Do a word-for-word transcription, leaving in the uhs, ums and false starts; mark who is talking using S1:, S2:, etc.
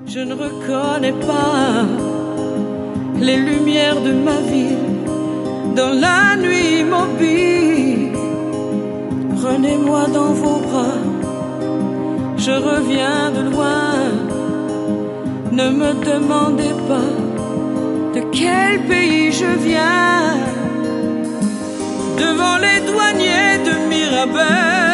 S1: Je ne reconnais pas les lumières de ma vie dans la nuit immobile. Prenez-moi dans vos bras, je reviens de loin. Ne me demandez pas de quel pays je viens. Devant les douaniers de Mirabel,